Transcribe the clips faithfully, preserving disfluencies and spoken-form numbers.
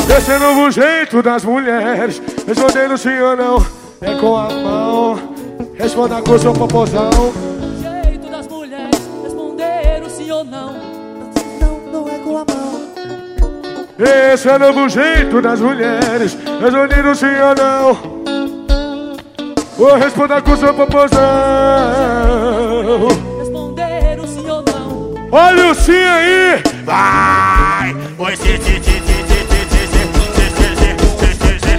Esse é novo jeito das mulheres, respondendo sim ou não, é com a mão. Responda com o seu popozão. Jeito das mulheres, responderam sim ou não. Não, não é com a mão. Esse é novo jeito das mulheres, respondendo sim ou não. Vou responder com o seu popozão. Responderam sim ou não. Olha o sim aí. Vai! Oi, sim, sim, sim, sim, sim, sim, sim, sim, sim, sim, sim, sim.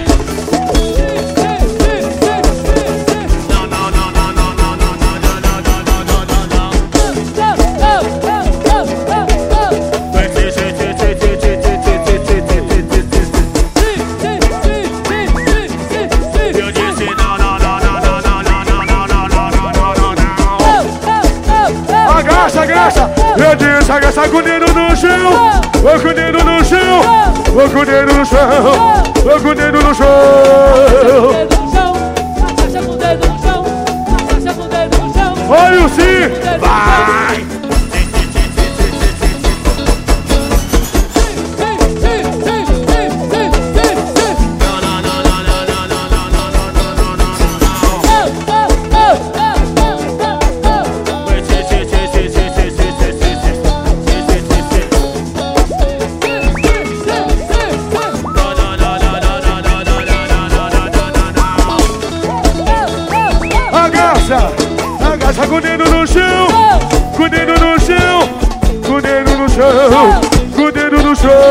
Não, não, não, não, não, não, não, não, não, não, não, não, não, não. Oi, sim, sim, sim, sim, sim, sim, sim, sim, sim, sim, sim, sim. Eu disse não, não, não, não, não, não, não, não, não, não, não, não, não. Agacha, agacha. Eu disse agacha com o dedo no chão. Vou com o dedo no chão. Vou com o dedo no chão. Vou com o dedo no chão. Agacha com o dedo no chão. Agacha com o dedo no chão. Olha o sim. Vai! Agacha com o dedo no chão, com o dedo no chão, com o dedo no chão, com o dedo no chão.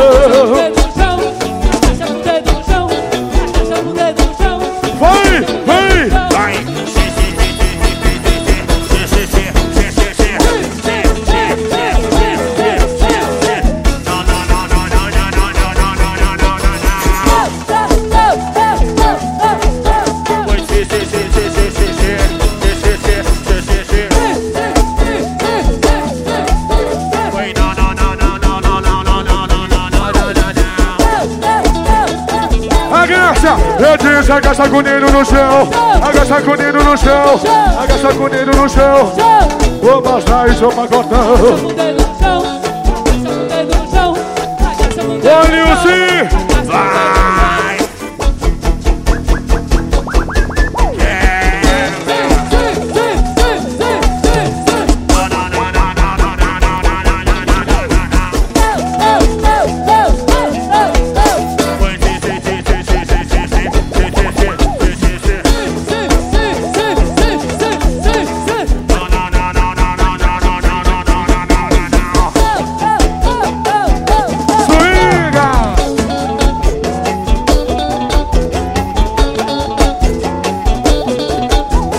Agacha com o dedo no chão. Agacha com o dedo no chão. Vai, vai, Vai! Não, não, não, não, não, não, não, não, não, não, não, não, não. Oi, sim, sim, sim, sim, sim, sim, sim. agacha. Eu disse agacha com o dedo no chão, agacha com o dedo no chão, agacha com o dedo no chão. Vou mostrar isso pacotão. Agacha com o dedo no chão. Agacha com o dedo no chão. Agacha com o dedo no chão. Olha o sim. Vai!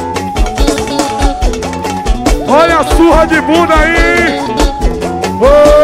Olha a surra de bunda aí. Oh.